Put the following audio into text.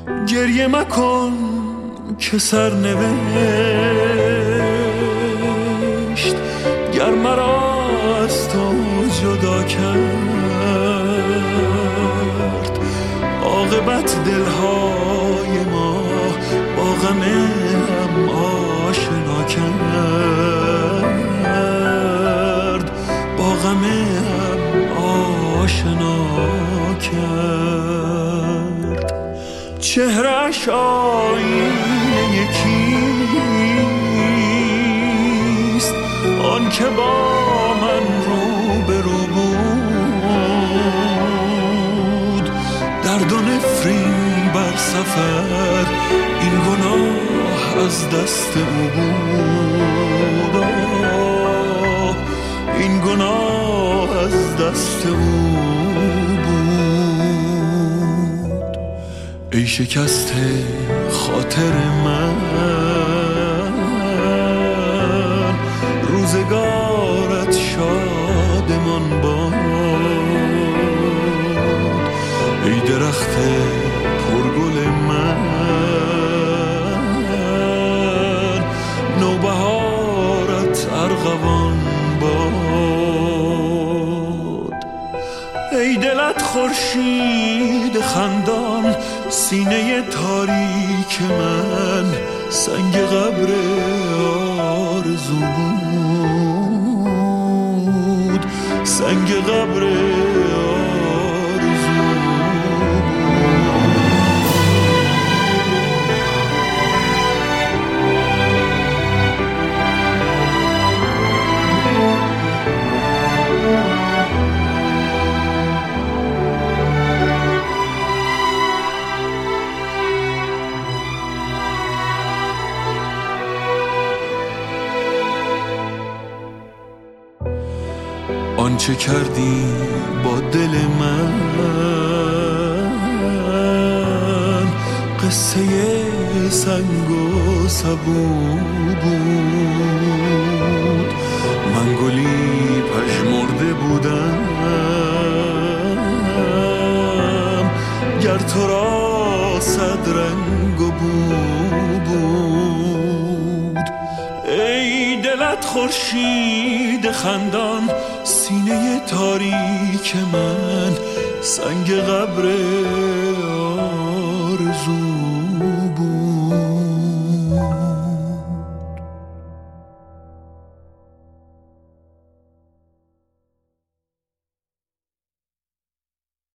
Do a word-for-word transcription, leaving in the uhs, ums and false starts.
گریه مکن که سر نوشت گر مرا از تو جدا کرد، عاقبت دلهای ما با غم هم آشنا کرد، با غم هم آشنا کرد. چهره‌اش آینه یکیست، آن که با من روبرو بود. درد و نفرین بر سفر این گناه از دست او بود، این گناه از دست او بود. ای شکسته خاطر من، روزگارت شادمان باد. ای درخت پرگل من، نوبهارت ارغوان باد. ای دلت خورشید خندان، سینه تاریک من سنگ قبر آرزو بود، سنگ قبر آرزو آنچه کردی با دل من قصه سنگ و سبو بود. من گلی پژمرده بودم گر تو را صد رنگ و بو بود. ای دلت خورشید خندان، سینه تاریک من سنگ قبر آرزو